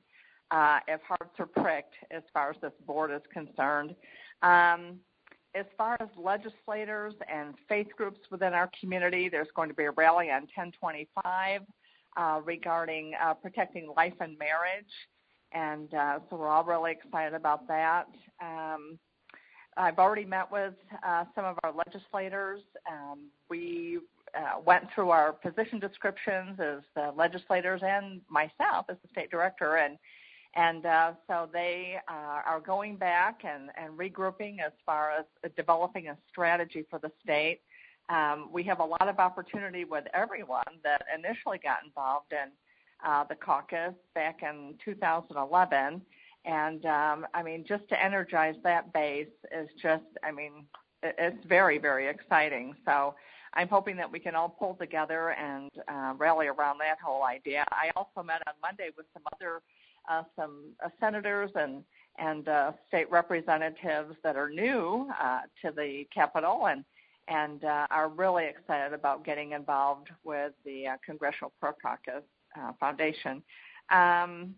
uh, if hearts are pricked as far as this board is concerned. Um, as far as legislators and faith groups within our community, there's going to be a rally on ten twenty-five uh, regarding uh, protecting life and marriage, and uh, so we're all really excited about that. Um, I've already met with uh, some of our legislators. Um, we uh, went through our position descriptions as the legislators and myself as the state director, and and uh, so they uh, are going back and, and regrouping as far as developing a strategy for the state. Um, we have a lot of opportunity with everyone that initially got involved in uh, the caucus back in two thousand eleven. And, um, I mean, just to energize that base is just, I mean, it's very, very exciting. So I'm hoping that we can all pull together and uh, rally around that whole idea. I also met on Monday with some other, uh, some uh, senators and, and uh, state representatives that are new uh, to the Capitol and, and uh, are really excited about getting involved with the uh, Congressional Pro Caucus uh, Foundation. Um,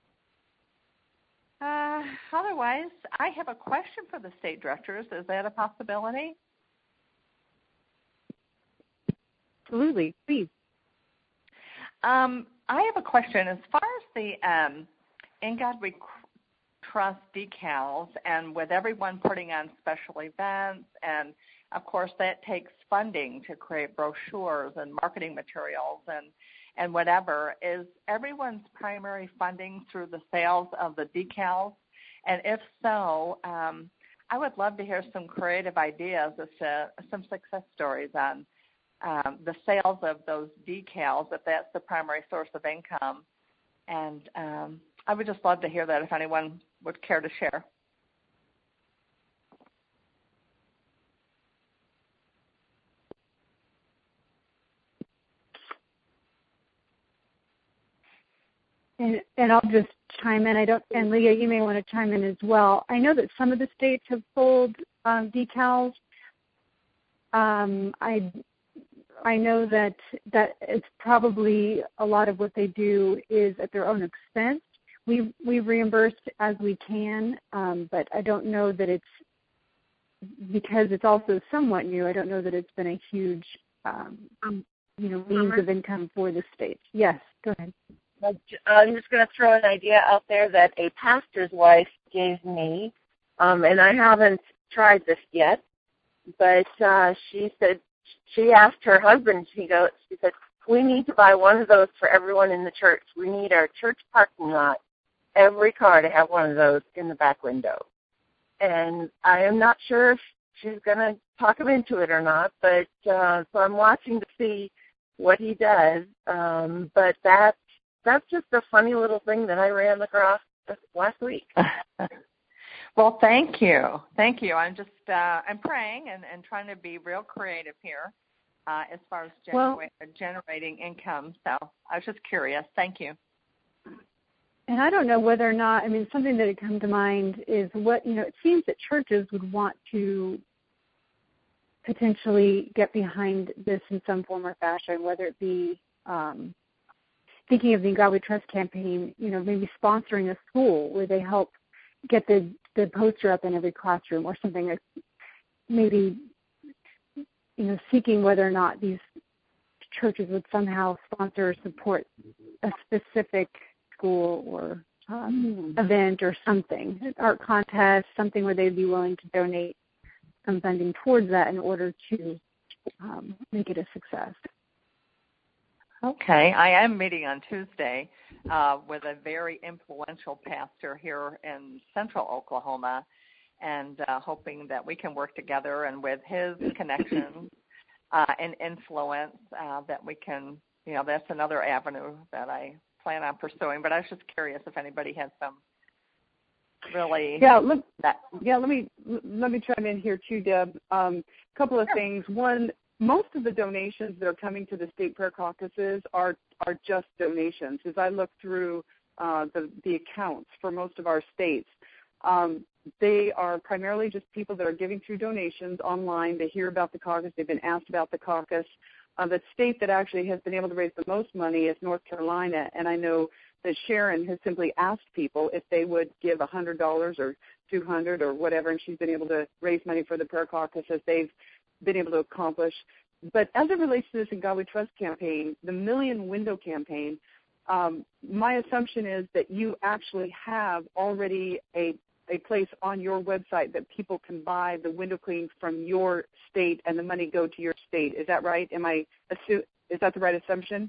Uh, otherwise, I have a question for the state directors. Is that a possibility? Absolutely, please. Um, I have a question. As far as the um, In God We Trust decals, and with everyone putting on special events, and of course that takes funding to create brochures and marketing materials and and whatever, is everyone's primary funding through the sales of the decals? And if so, um, I would love to hear some creative ideas as to some success stories on um, the sales of those decals, if that's the primary source of income. And um, I would just love to hear that if anyone would care to share. And, and I'll just chime in. I don't, and Leah, you may want to chime in as well. I know that some of the states have sold um, decals. Um, I I know that that it's probably a lot of what they do is at their own expense. We we reimburse as we can, um, but I don't know that it's because it's also somewhat new. I don't know that it's been a huge um, you know means of income for the states. Yes, go ahead. I'm just going to throw an idea out there that a pastor's wife gave me, um, and I haven't tried this yet, but uh, she said, she asked her husband, she goes, she said, we need to buy one of those for everyone in the church. We need our church parking lot, every car to have one of those in the back window. And I am not sure if she's going to talk him into it or not, but uh, so I'm watching to see what he does, um, but that That's just a funny little thing that I ran across last week. Well, thank you. Thank you. I'm just, uh, I'm praying and, and trying to be real creative here uh, as far as gener- well, generating income. So I was just curious. Thank you. And I don't know whether or not, I mean, something that had come to mind is what, you know, it seems that churches would want to potentially get behind this in some form or fashion, whether it be, um, thinking of the In God We Trust campaign, you know, maybe sponsoring a school where they help get the, the poster up in every classroom or something, like maybe, you know, seeking whether or not these churches would somehow sponsor or support a specific school or um, mm. event or something, an art contest, something where they'd be willing to donate some funding towards that in order to um, make it a success. Okay, I am meeting on Tuesday uh, with a very influential pastor here in central Oklahoma, and uh, hoping that we can work together and with his connections uh, and influence uh, that we can, you know, that's another avenue that I plan on pursuing. But I was just curious if anybody had some really yeah. Let, that. yeah, let me let me chime in here too, Deb. A um, couple of sure. things. One. Most of the donations that are coming to the state prayer caucuses are are just donations. As I look through uh, the, the accounts for most of our states, um, they are primarily just people that are giving through donations online. They hear about the caucus. They've been asked about the caucus. Uh, the state that actually has been able to raise the most money is North Carolina, and I know that Sharon has simply asked people if they would give one hundred dollars or two hundred dollars or whatever, and she's been able to raise money for the prayer caucus as they've been able to accomplish. But as it relates to this In God We Trust campaign, the Million Window campaign, um, my assumption is that you actually have already a, a place on your website that people can buy the window cleans from your state and the money go to your state. Is that right? Am I assu- is that the right assumption?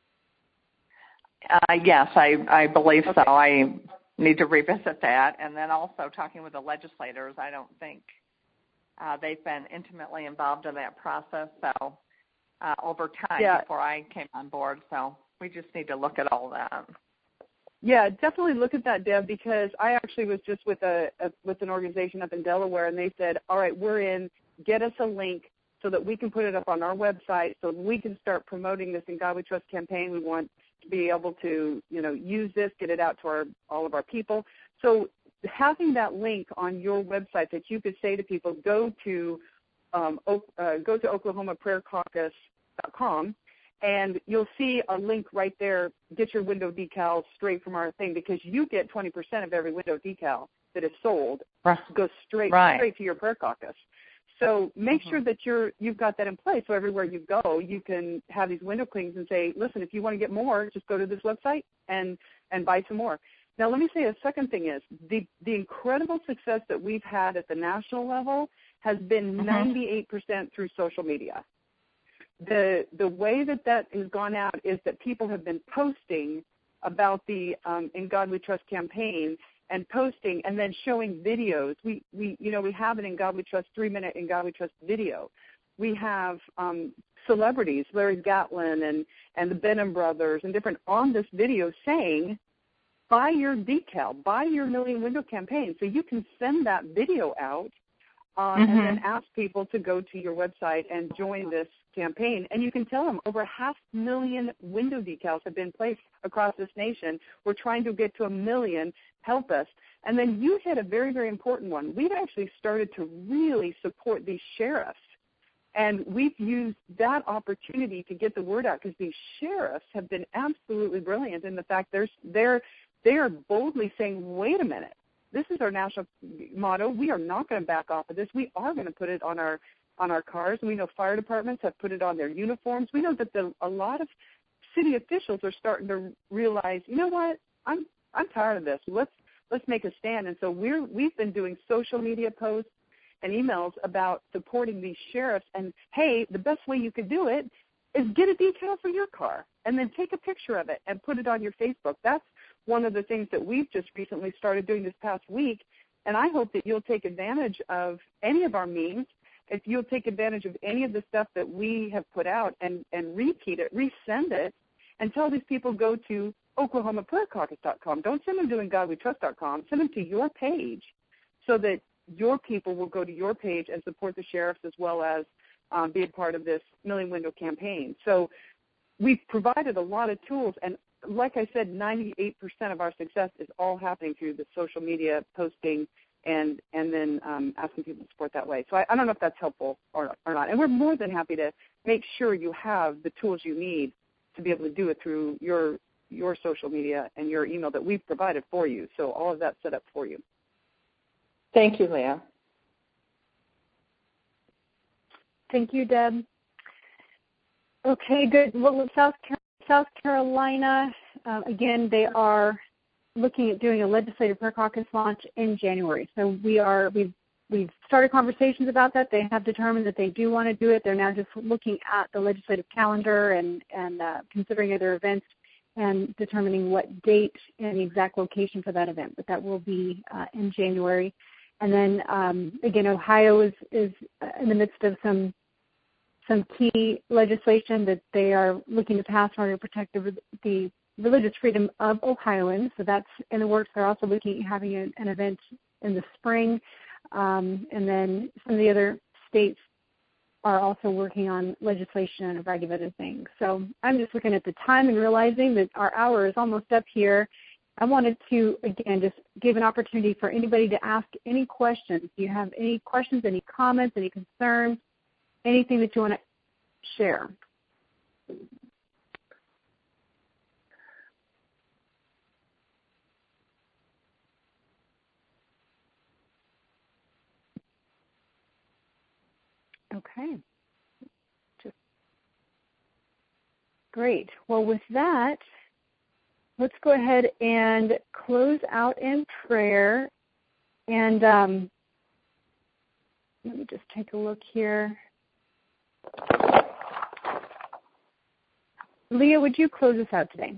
Uh, yes, I, I believe Okay. so. I need to revisit that. And then also talking with the legislators, I don't think uh, they've been intimately involved in that process so uh, over time yeah. before I came on board. So we just need to look at all that. Yeah, definitely look at that, Deb, because I actually was just with a, a with an organization up in Delaware, and they said, all right, we're in, get us a link so that we can put it up on our website so we can start promoting this In God We Trust campaign. We want to be able to, you know, use this, get it out to our all of our people. So having that link on your website that you could say to people, go to um, uh, go to Oklahoma Prayer Caucus dot com, and you'll see a link right there. Get your window decals straight from our thing, because you get twenty percent of every window decal that is sold right. goes straight right. straight to your prayer caucus. So make mm-hmm. sure that you're you've got that in place. So everywhere you go, you can have these window clings and say, listen, if you want to get more, just go to this website and and buy some more. Now, let me say a second thing is the the incredible success that we've had at the national level has been mm-hmm. ninety-eight percent through social media. The the way that that has gone out is that people have been posting about the um, In God We Trust campaign and posting and then showing videos. We, we you know, we have an In God We Trust three-minute In God We Trust video. We have um, celebrities, Larry Gatlin and, and the Benham brothers and different on this video saying, buy your decal, buy your Million Window campaign. So you can send that video out uh, mm-hmm. and then ask people to go to your website and join this campaign. And you can tell them over half million window decals have been placed across this nation. We're trying to get to a million. Help us. And then you hit a very, very important one. We've actually started to really support these sheriffs. And we've used that opportunity to get the word out, because these sheriffs have been absolutely brilliant in the fact they're, they're, they're boldly saying, wait a minute, this is our national motto. We are not going to back off of this. We are going to put it on our on our cars. We know fire departments have put it on their uniforms. We know that the, a lot of city officials are starting to realize, you know what, I'm I'm tired of this. Let's let's make a stand. And so we're we've been doing social media posts and emails about supporting these sheriffs. And hey, the best way you could do it is get a decal for your car and then take a picture of it and put it on your Facebook. That's one of the things that we've just recently started doing this past week. And I hope that you'll take advantage of any of our means. If you'll take advantage of any of the stuff that we have put out and, and repeat it, resend it, and tell these people go to Oklahoma Prayer Caucus dot com. Don't send them to In God We Trust dot com. Send them to your page so that your people will go to your page and support the sheriffs as well as um, be a part of this Million Window campaign. So we've provided a lot of tools, and like I said, ninety-eight percent of our success is all happening through the social media posting and and then um, asking people to support that way. So I, I don't know if that's helpful or, or not. And we're more than happy to make sure you have the tools you need to be able to do it through your your social media and your email that we've provided for you. So all of that's set up for you. Thank you, Leah. Thank you, Deb. Okay, good. Well, South Carolina, South Carolina uh, again, they are looking at doing a legislative prayer caucus launch in January. So we are we've we've started conversations about that. They have determined that they do want to do it. They're now just looking at the legislative calendar and and uh, considering other events and determining what date and the exact location for that event. But that will be uh, in January. And then um, again, Ohio is is in the midst of some some key legislation that they are looking to pass in order to protect the, the religious freedom of Ohioans. So that's in the works. They're also looking at having an, an event in the spring. Um, and then some of the other states are also working on legislation and a variety of other things. So I'm just looking at the time and realizing that our hour is almost up here. I wanted to, again, just give an opportunity for anybody to ask any questions. If you have any questions, any comments, any concerns, anything that you want to share. Okay. Just great. Well, with that, let's go ahead and close out in prayer. And um, let me just take a look here. Leah, would you close us out today?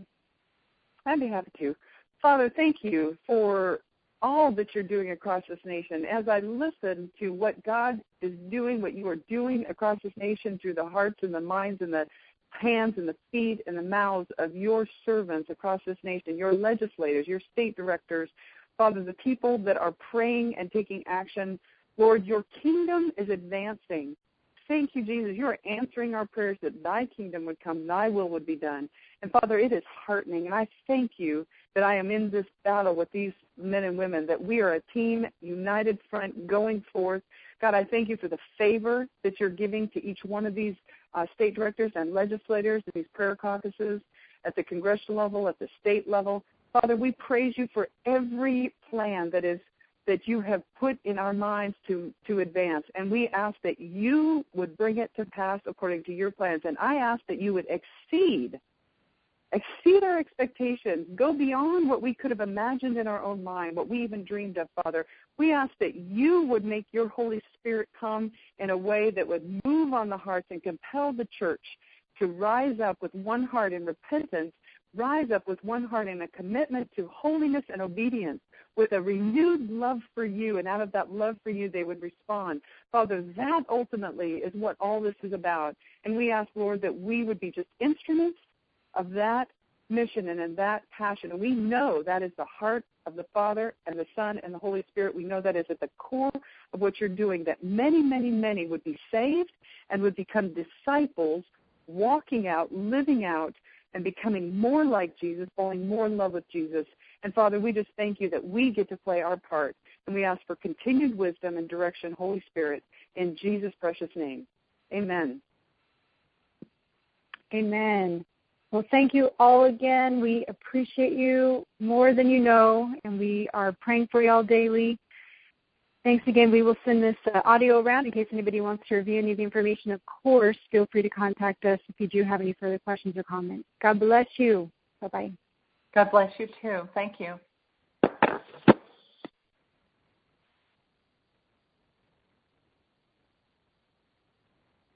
I'd be happy to. Father, thank you for all that you're doing across this nation. As I listen to what God is doing, what you are doing across this nation through the hearts and the minds and the hands and the feet and the mouths of your servants across this nation, your legislators, your state directors, Father, the people that are praying and taking action, Lord, your kingdom is advancing. Thank you, Jesus. You are answering our prayers that thy kingdom would come, thy will would be done. And, Father, it is heartening, and I thank you that I am in this battle with these men and women, that we are a team, united front, going forth. God, I thank you for the favor that you're giving to each one of these uh, state directors and legislators, these prayer caucuses, at the congressional level, at the state level. Father, we praise you for every plan that is that you have put in our minds to, to advance. And we ask that you would bring it to pass according to your plans. And I ask that you would exceed, exceed our expectations, go beyond what we could have imagined in our own mind, what we even dreamed of, Father. We ask that you would make your Holy Spirit come in a way that would move on the hearts and compel the church to rise up with one heart in repentance, rise up with one heart in a commitment to holiness and obedience, with a renewed love for you, and out of that love for you, they would respond. Father, that ultimately is what all this is about. And we ask, Lord, that we would be just instruments of that mission and in that passion. And we know that is the heart of the Father and the Son and the Holy Spirit. We know that is at the core of what you're doing, that many, many, many would be saved and would become disciples, walking out, living out, and becoming more like Jesus, falling more in love with Jesus. And, Father, we just thank you that we get to play our part, and we ask for continued wisdom and direction, Holy Spirit, in Jesus' precious name. Amen. Amen. Well, thank you all again. We appreciate you more than you know, and we are praying for you all daily. Thanks again. We will send this uh, audio around in case anybody wants to review any of the information. Of course, feel free to contact us if you do have any further questions or comments. God bless you. Bye-bye. God bless you, too. Thank you.